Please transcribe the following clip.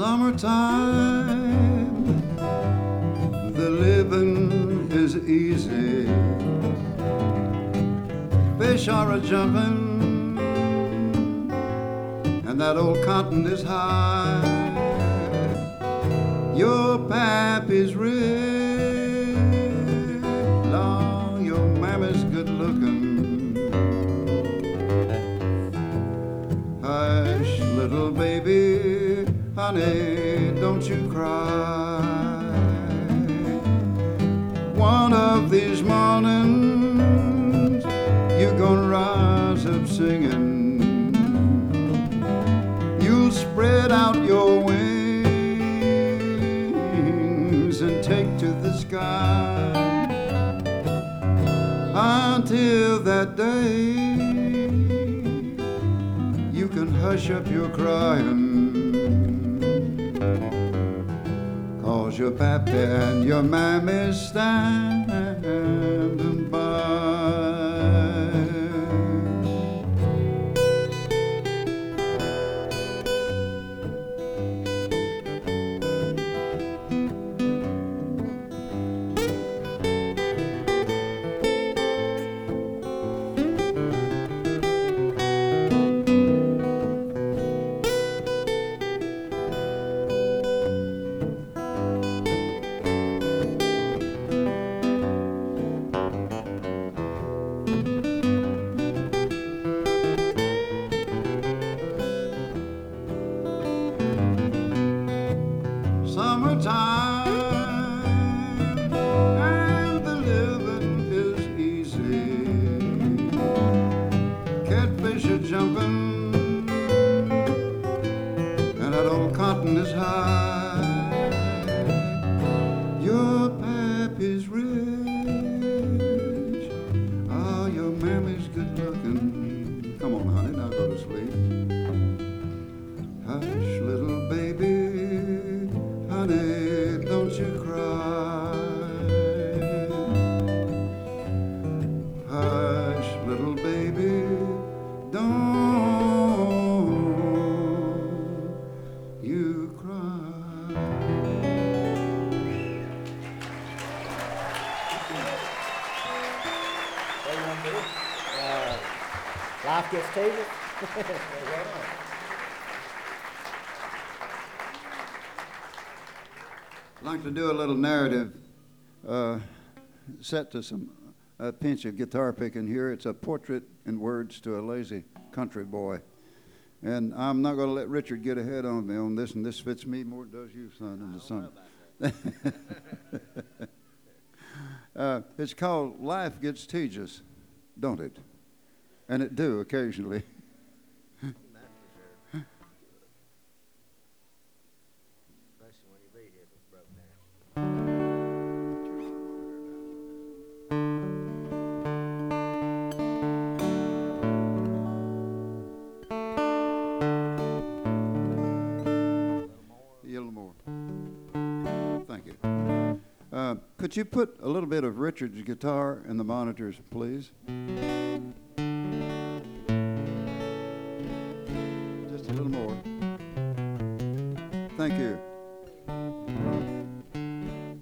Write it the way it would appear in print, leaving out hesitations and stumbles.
Summertime, the living is easy. Fish are a-jumping, and that old cotton is high. Your pappy's rich, long, your mammy's good-looking. Hush, little baby, honey, don't you cry. One of these mornings, you're gonna rise up singing. You'll spread out your wings and take to the sky. Until that day, you can hush up your crying. 'Cause your pappy and your mammy's standing by. Summertime, and the living is easy. Catfish are jumping, and that old cotton is high. Your pappy's rich, oh, your mammy's good looking. Come on, honey, now go to sleep. Hush, little baby, honey, don't you cry. Hush, little baby, don't you cry. Life gets tedious. I'd like to do a little narrative set to some pinch of guitar picking here. It's a portrait in words to a lazy country boy. And I'm not going to let Richard get ahead on me on this, and this fits me more than it does you, son, in the summer. It's called Life Gets Tedious, don't it? And it do occasionally. Could you put a little bit of Richard's guitar in the monitors, please? Just a little more. Thank you.